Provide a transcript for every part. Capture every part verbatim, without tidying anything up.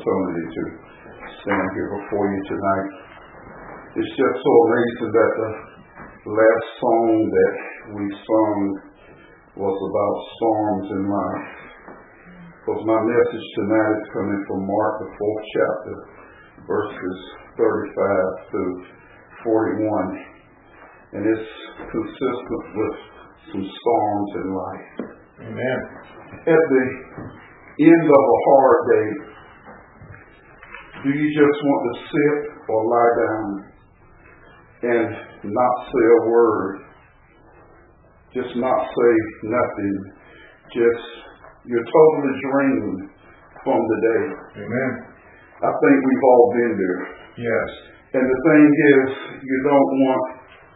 opportunity to stand here before you tonight. It's just so amazing that the last song that we sung was about storms in life. Because my message tonight is coming from Mark, the fourth chapter, verses thirty-five through forty-one. And it's consistent with some storms in life. Amen. At the end of a hard day, do you just want to sit or lie down and not say a word? Just not say nothing. Just, you're totally drained from the day. Amen. I think we've all been there. Yes. And the thing is, you don't want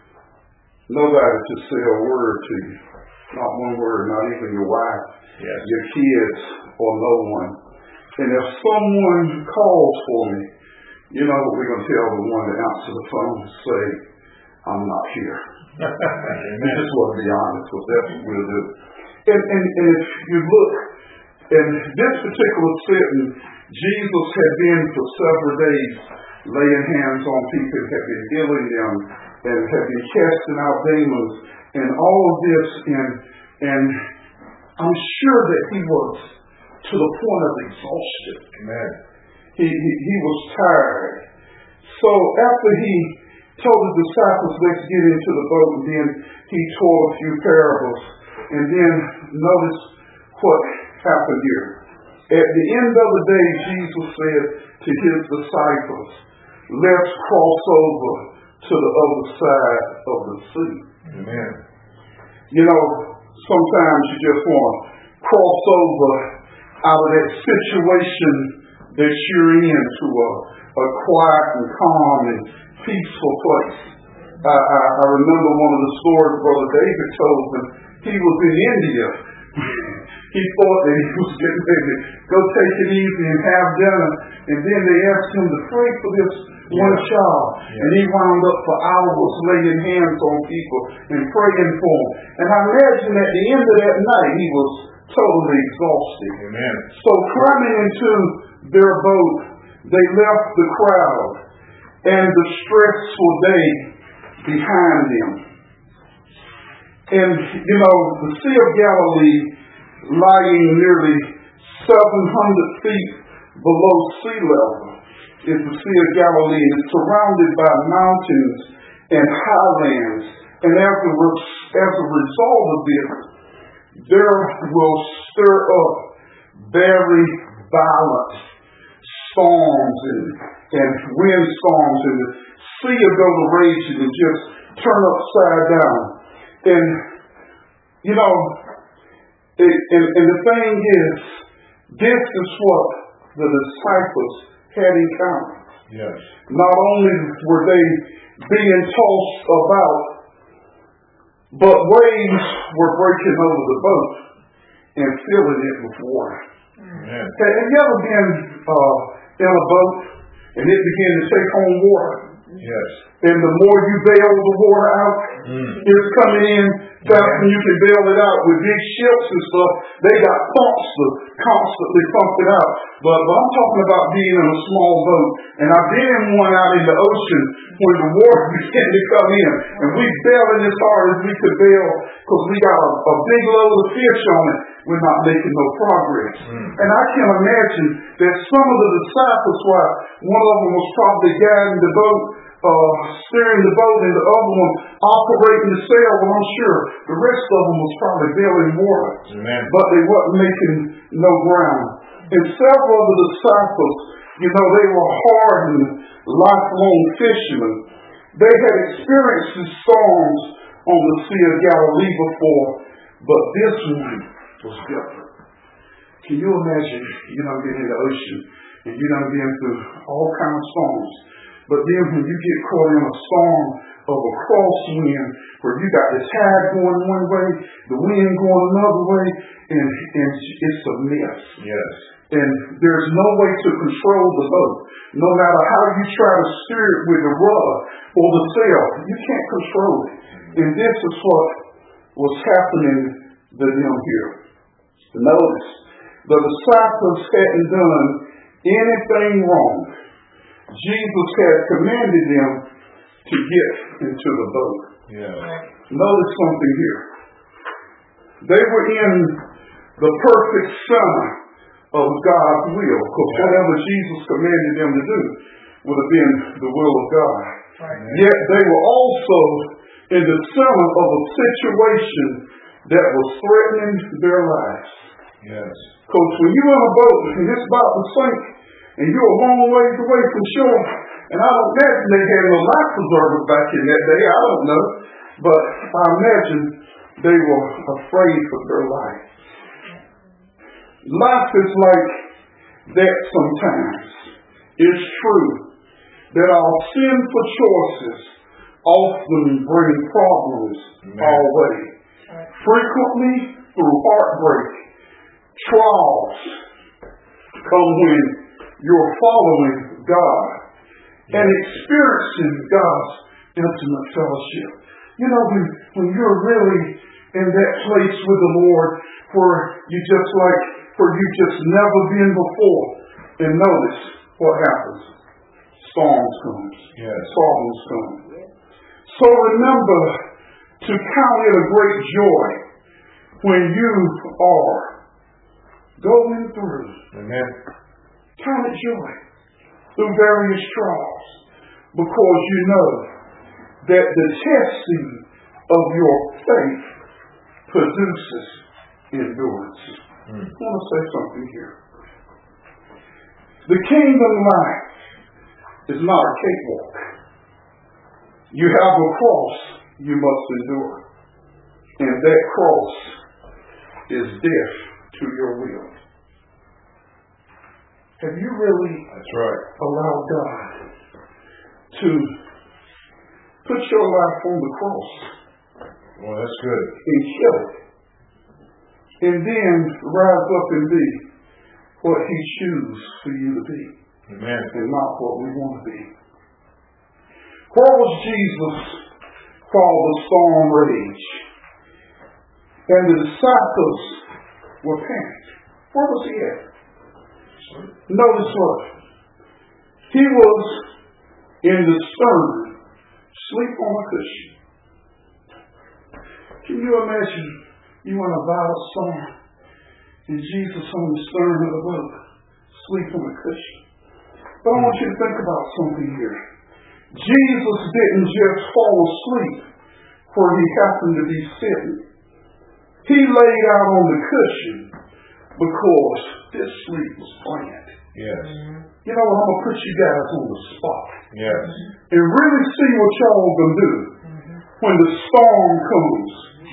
nobody to say a word to you. Not one word, not even your wife, yes. your kids, or no one. And if someone calls for me, you know what we're going to tell the one that answers the phone? Say, I'm not here. We just want to be honest, because that's what we'll do. And, and, and if you look, in this particular setting, Jesus had been for several days laying hands on people, had been healing them, and had been casting out demons, and all of this, and and I'm sure that he was to the point of exhaustion. Amen. He, he he was tired. So after he told the disciples, let's get into the boat, and then he told a few parables, and then notice what happened here. At the end of the day, Jesus said to his disciples, let's cross over to the other side of the sea. Amen. You know, sometimes you just want to cross over out of that situation that you're in to a, a quiet and calm and peaceful place. I, I, I remember one of the stories Brother David told me. He was in India. He thought that he was getting ready to go take it easy and have dinner, and then they asked him to pray for this one yes. child, yes. and he wound up for hours laying hands on people and praying for them. And I imagine at the end of that night, he was totally exhausted. Amen. So climbing into their boat, they left the crowd and the stressful day behind them. And, you know, the Sea of Galilee, lying nearly seven hundred feet below sea level, is the Sea of Galilee. It's surrounded by mountains and highlands. And as a, as a result of this, there will stir up very violent storms and, and windstorms, and the sea will go to raging and just turn upside down. And, you know, it, and, and the thing is, this is what the disciples had encountered. Yes. Not only were they being tossed about, but waves were breaking over the boat and filling it with water. Amen. Have you ever been uh, in a boat and it began to take on water? Yes. And the more you bail the water out, mm. it's coming in faster than you can bail it out. With big ships and stuff, they got pumps to constantly pump it out. But, but I'm talking about being in a small boat. And I've been in one out in the ocean when the water began to come in. And we bailing as hard as we could bail because we got a, a big load of fish on it. We're not making no progress. Mm. And I can imagine that some of the disciples, while one of them was probably guiding the boat, Uh, steering the boat, and the other one operating the sail, well, I'm sure the rest of them was probably bailing water. Amen. But they wasn't making no ground. And several of the disciples, you know, they were hardened, lifelong fishermen. They had experienced the storms on the Sea of Galilee before, but this one was different. Can you imagine, you know, being in the ocean, and you know, being through all kinds of storms? But then when you get caught in a storm of a crosswind where you got the tide going one way, the wind going another way, and, and it's a mess. Yes. And there's no way to control the boat. No matter how you try to steer it with the rudder or the sail, you can't control it. And this is what was happening to them here. Notice, the disciples hadn't done anything wrong, Jesus had commanded them to get into the boat. Yeah. Notice something here. They were in the perfect center of God's will, because yeah. whatever Jesus commanded them to do would have been the will of God. Right. Yet they were also in the center of a situation that was threatening their lives. Yes. Because when you're on a boat and it's about to sink, and you're a long ways away from shore, and I don't imagine they had no life preservers back in that day, I don't know, but I imagine they were afraid for their life. Life is like that sometimes. It's true that our sinful choices often bring problems Amen. Our way. Frequently, through heartbreak, trials come when you're following God and experiencing God's intimate fellowship. You know, when, when you're really in that place with the Lord where you just like, where you just never been before. And notice what happens. Storms come. Yes. Problems come. So remember to count it a great joy when you are going through. Amen. Count it joy through various trials, because you know that the testing of your faith produces endurance. Mm. I want to say something here. The kingdom life is not a cakewalk. You have a cross you must endure, and that cross is death to your will. Have you really That's right. allowed God to put your life on the cross? Well, that's good. And kill it. And then rise up and be what He chooses for you to be. Amen. And not what we want to be. Where was Jesus called the storm rage? And the disciples were panicked. Where was He at? Notice what? He was in the stern, sleep on a cushion. Can you imagine you in a violent storm and Jesus on the stern of the boat, sleep on a cushion? But I want you to think about something here. Jesus didn't just fall asleep where He happened to be sitting. He laid out on the cushion because this sleep was planned. Yes. You know, I'm going to put you guys on the spot. Yes. And really see what y'all going to do when the storm comes.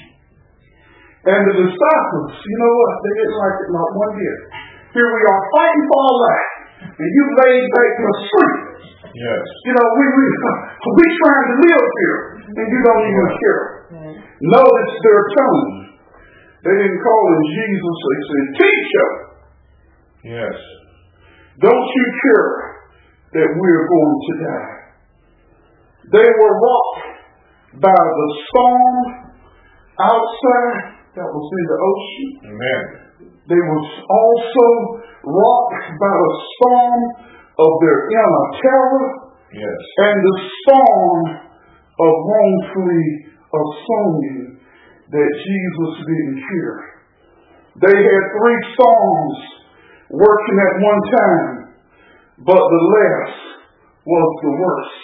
And the disciples, you know what? They didn't like it not one bit. Here we are fighting for our life, and you laid back to sleep. Yes. You know, we we we trying to live here, and you don't even care. Notice their tone. They didn't call Him Jesus. They said, Teacher. Yes. Don't you care that we're going to die? They were rocked by the storm outside that was in the ocean. Amen. They were also rocked by the storm of their inner terror. Yes. And the storm of wrongfully assuming that Jesus didn't care. They had three storms working at one time, but the last was the worst.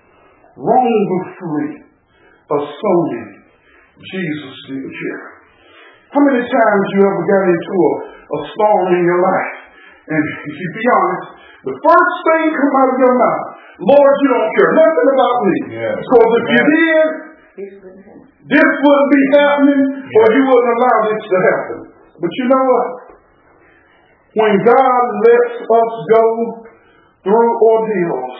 Wrongfully assuming Jesus didn't care. How many times you ever got into a, a storm in your life, and if you be honest, the first thing come out of your mouth, Lord, you don't care nothing about me. Yes. Because if you did, this wouldn't be happening, or you wouldn't allow this to happen. But you know what? When God lets us go through ordeals,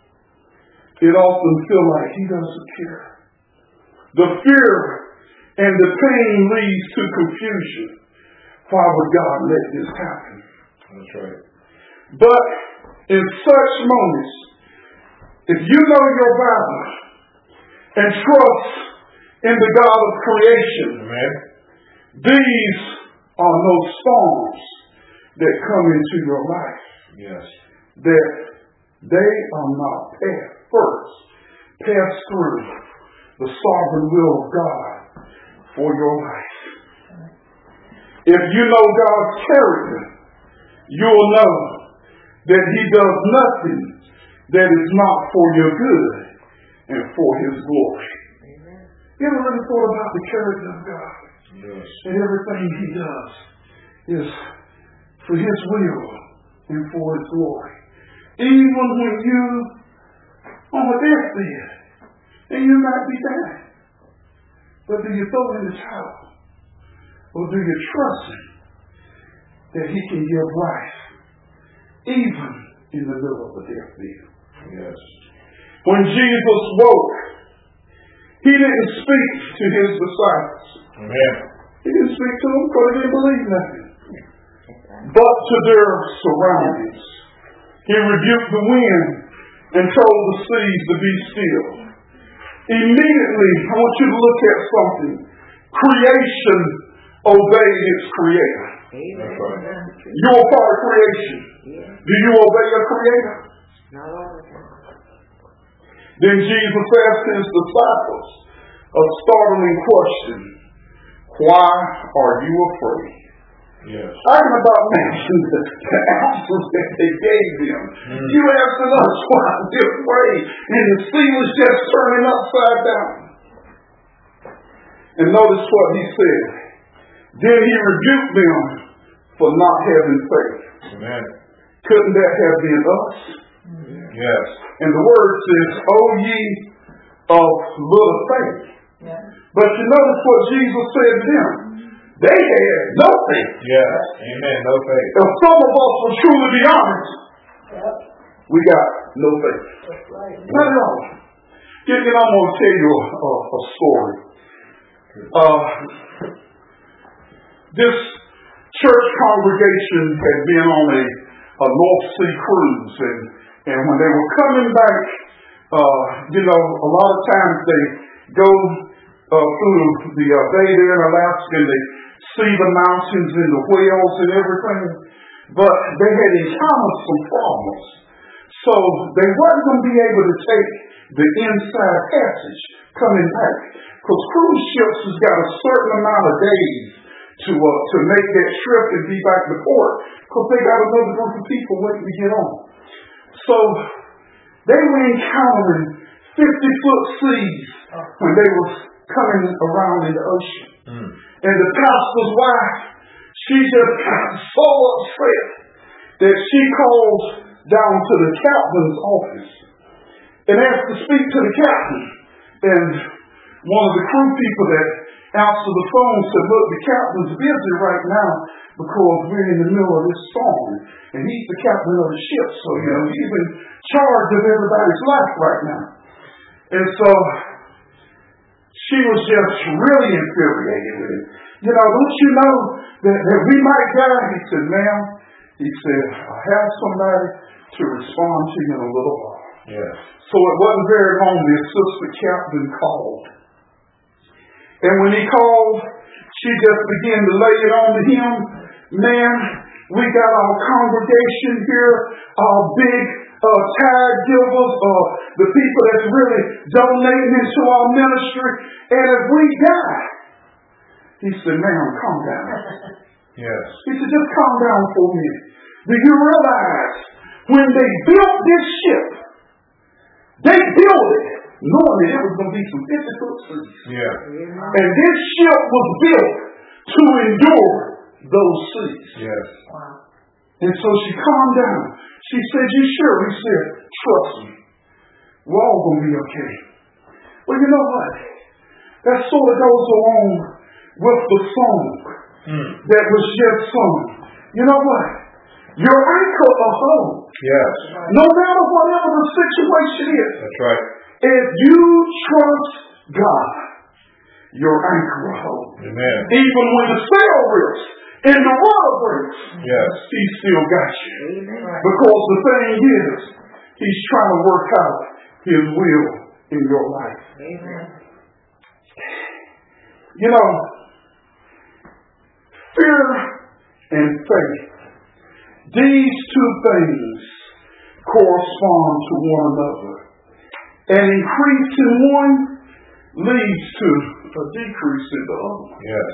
it often feels like He doesn't care. The fear and the pain leads to confusion. Why would God let this happen? That's right. But in such moments, if you know your Bible and trust in the God of creation, Amen. These are no storms that come into your life. Yes. That they are not passed first, pass through the sovereign will of God for your life. If you know God's character, you'll know that He does nothing that is not for your good and for His glory. Amen. You ever really thought about the character of God? Yes. And everything He does is for His will and for His glory. Even when you on a deathbed and you might be dying, but do you throw in the towel? Or do you trust Him that He can give life even in the middle of a deathbed? Yes. When Jesus woke, He didn't speak to His disciples. Amen. He didn't speak to them because they didn't believe nothing. But to their surroundings. He rebuked the wind and told the seas to be still. Immediately, I want you to look at something. Creation obeyed its creator. Amen. You're a part of creation. Yeah. Do you obey your creator? Not all the time. Then Jesus asked His disciples a startling question. Why are you afraid? Yes. I can about mention the, the answers that they gave them. Mm. You asking us why we're afraid, and the sea was just turning upside down. And notice what He said. Then He rebuked them for not having faith. Amen. Couldn't that have been us? Yes. And the word says, "O ye of little faith." Yeah. But you notice what Jesus said to them. They had no faith. Yes. Amen. No faith. If some of us will truly be honest, Yep. we got no faith. That's right. Not at all. You know, I'm going to tell you a, a, a story. Uh, this church congregation had been on a, a North Sea cruise, and, and when they were coming back, uh, you know, a lot of times they go uh, through the uh, bay there in Alaska, and they see the mountains and the whales and everything, but they had encountered some problems. So they weren't going to be able to take the inside passage coming back, because cruise ships has got a certain amount of days to uh, to make that trip and be back to port, because they got another group of people waiting to get on. So they were encountering fifty foot seas when they were coming around in the ocean. Mm. And the pastor's wife, she just got so upset that she called down to the captain's office and asked to speak to the captain. And one of the crew people that answered the phone said, "Look, the captain's busy right now because we're in the middle of this storm. And he's the captain of the ship, so you know he's in charge of everybody's life right now." And so she was just really infuriated with it. "You know, don't you know that, that we might die?" He said, "Ma'am," he said, "I have somebody to respond to you in a little while." Yes. So it wasn't very long, the assistant captain called. And when he called, she just began to lay it on to him. "Man, we got our congregation here, our big uh, tithe givers, uh, the people that's really donating into our ministry. And if we die," he said, "Ma'am, calm down." Yes. He said, "Just calm down for a minute. Do you realize when they built this ship, they built it knowing that it was going to be some difficult seas. Yeah. And this ship was built to endure those seas." Yes. Wow. And so she calmed down. She said, "You sure?" He said, "Trust me. We're all going to be okay." Well, you know what? That sort of goes along with the song mm. that was just sung. You know what? Your anchor a hold. Yes. No matter whatever the situation is. That's right. If you trust God, your anchor a hold. Amen. Even when the sail rips and the water breaks, yes, He still got you. Amen. Because the thing is, He's trying to work out His will in your life. Amen. You know, fear and faith These two things correspond to one another. An increase in one leads to a decrease in the other. Yes.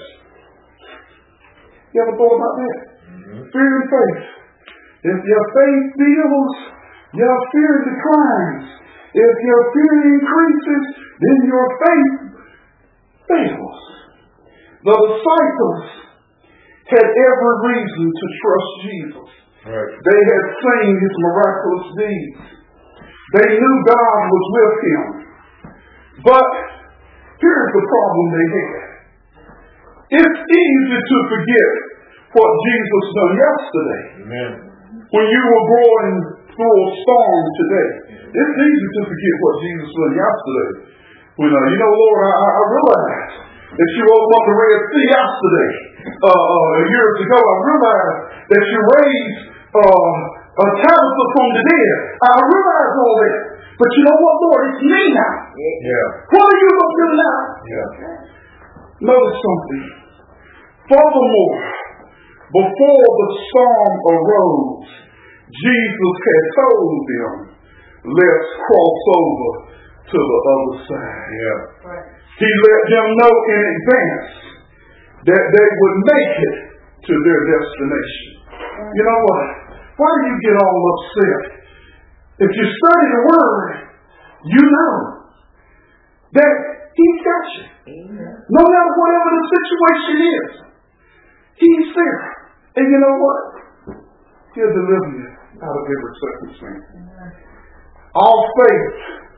You ever thought about that? Mm-hmm. Fear and faith. If your faith builds, your fear declines. If your fear increases, then your faith fails. The disciples had every reason to trust Jesus. Right. They had seen his miraculous deeds. They knew God was with him. But here's the problem they had. It's easy to forget what Jesus done yesterday. Amen. When you were going through a storm today, it's easy to forget what Jesus done yesterday. When, uh, you know, Lord, I, I realized that you opened up the Red Sea yesterday. Uh, uh, years ago, I realized that you raised uh, a Tabitha from the dead. I realized all that. But you know what, Lord? It's me now. Yeah. What are you going to do now? Yeah. Notice something. Furthermore, before the storm arose, Jesus had told them, let's cross over to the other side. Yeah. He let them know in advance that they would make it to their destination. You know what? Why do you get all upset? If you study the Word, you know that He's got you. No matter whatever the situation is, He's there. And you know what? He'll deliver you out of every circumstance. All faith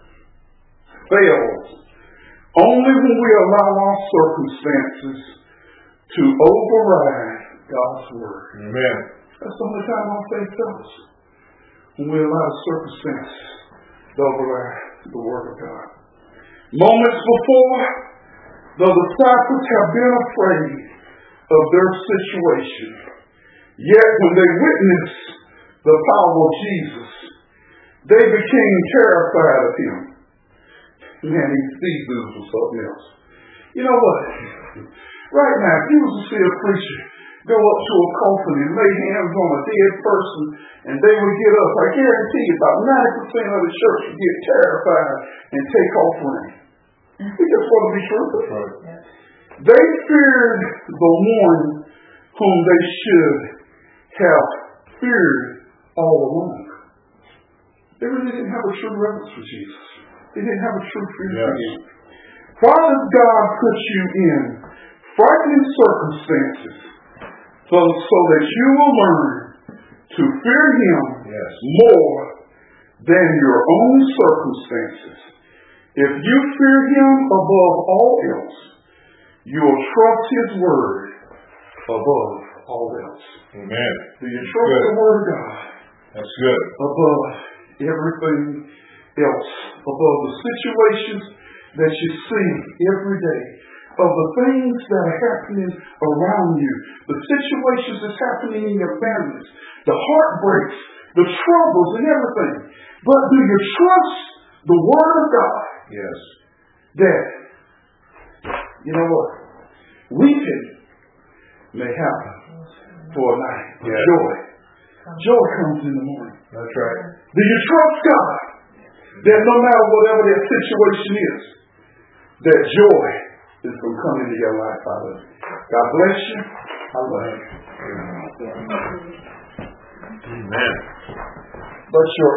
fails only when we allow our circumstances to override God's Word. Amen. That's the only time our faith fails. When we allow circumstances to override the Word of God. Moments before, the disciples have been afraid of their situation. Yet when they witnessed the power of Jesus, they became terrified of him. Man, these dudes was something else. You know what? Right now, if you was to see a preacher go up to a coffin and lay hands on a dead person, and they would get up, I guarantee you about ninety percent of the church would get terrified and take off running. We just want to be truthful. Right. They feared the one whom they should have feared all along. They really didn't have a true reverence for Jesus. They didn't have a true fear for Yes. him. Why does God put you in frightening circumstances so, so that you will learn to fear him Yes. more than your own circumstances? If you fear him above all else, you will trust his word above all else. Amen. Do you trust Good. the word of God That's good. above everything else? Above the situations that you see every day, of the things that are happening around you, the situations that's happening in your families, the heartbreaks, the troubles and everything. But do you trust the word of God? Yes. That, you know what? Weeping may happen for a night, but Yes. joy. Joy comes in the morning. That's right. Do you trust God that no matter whatever that situation is, that joy is going to come into your life out of it? God bless you. I love you. Amen. But your